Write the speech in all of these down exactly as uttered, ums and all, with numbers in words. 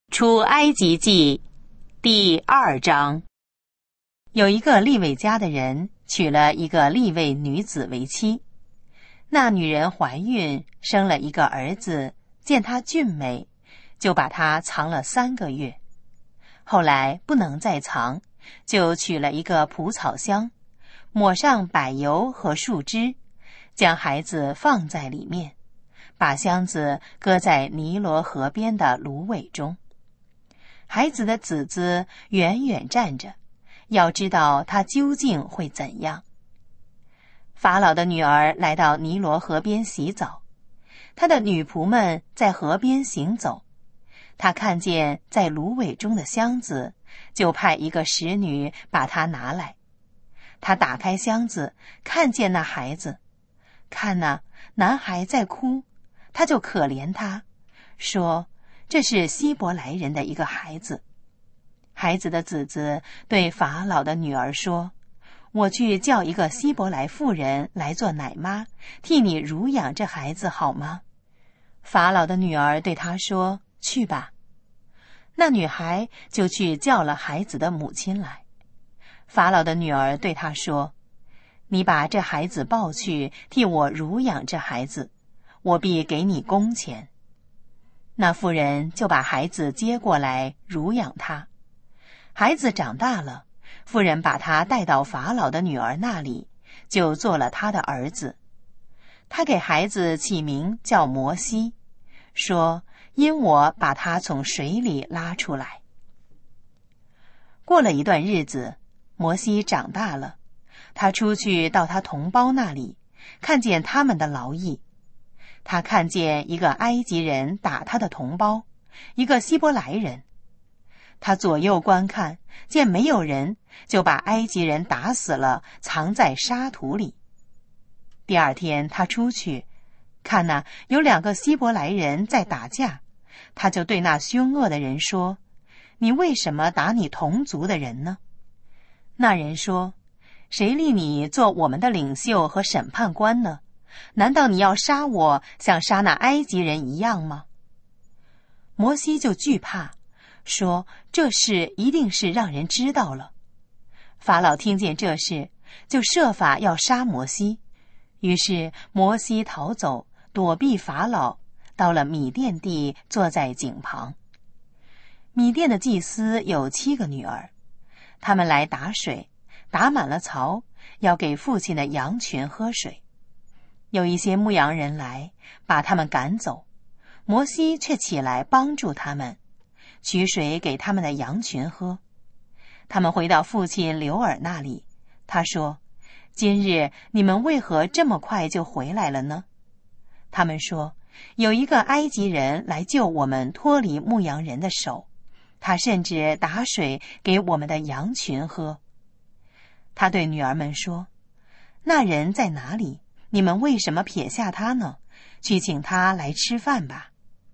出埃及记第二章。有一个利未家的人娶了一个利未女子为妻，那女人怀孕生了一个儿子，见他俊美，就把他藏了三个月。后来不能再藏，就取了一个蒲草箱，抹上柏油和树枝，将孩子放在里面，把箱子搁在尼罗河边的芦苇中。孩子的姊姊远远站着，要知道他究竟会怎样。法老的女儿来到尼罗河边洗澡，他的女仆们在河边行走，他看见在芦苇中的箱子，就派一个使女把它拿来。他打开箱子，看见那孩子，看哪，男孩在哭，他就可怜他，说这是希伯来人的一个孩子。孩子的姊姊对法老的女儿说，我去叫一个希伯来妇人来做奶妈，替你乳养这孩子好吗？法老的女儿对他说，去吧。那女孩就去叫了孩子的母亲来。法老的女儿对他说，你把这孩子抱去，替我乳养这孩子，我必给你工钱。那妇人就把孩子接过来乳养他。孩子长大了，妇人把他带到法老的女儿那里，就做了他的儿子。他给孩子起名叫摩西，说因我把他从水里拉出来。过了一段日子，摩西长大了，他出去到他同胞那里，看见他们的劳役。他看见一个埃及人打他的同胞，一个希伯来人。他左右观看，见没有人，就把埃及人打死了，藏在沙土里。第二天他出去，看哪，有两个希伯来人在打架，他就对那凶恶的人说，你为什么打你同族的人呢？那人说，谁立你做我们的领袖和审判官呢？难道你要杀我，像杀那埃及人一样吗？摩西就惧怕，说这事一定是让人知道了。法老听见这事，就设法要杀摩西。于是摩西逃走，躲避法老，到了米甸地，坐在井旁。米甸的祭司有七个女儿，他们来打水，打满了槽，要给父亲的羊群喝水。有一些牧羊人来，把他们赶走，摩西却起来帮助他们，取水给他们的羊群喝。他们回到父亲流珥那里，他说，今日你们为何这么快就回来了呢？他们说，有一个埃及人来救我们脱离牧羊人的手，他甚至打水给我们的羊群喝。他对女儿们说，那人在哪里？你们为什么撇下他呢？去请他来吃饭吧。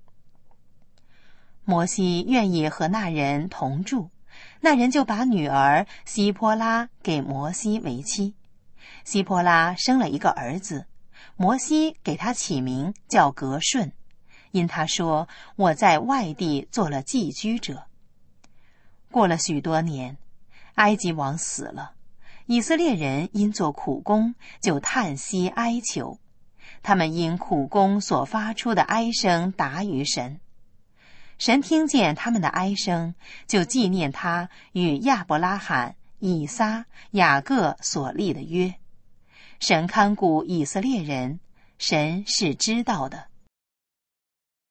摩西愿意和那人同住，那人就把女儿希波拉给摩西为妻。希波拉生了一个儿子，摩西给他起名叫革顺，因他说，我在外地做了寄居者。过了许多年，埃及王死了，以色列人因做苦工，就叹息哀求，他们因苦工所发出的哀声达于神。神听见他们的哀声，就纪念他与亚伯拉罕、以撒、雅各所立的约。神看顾以色列人，神是知道的。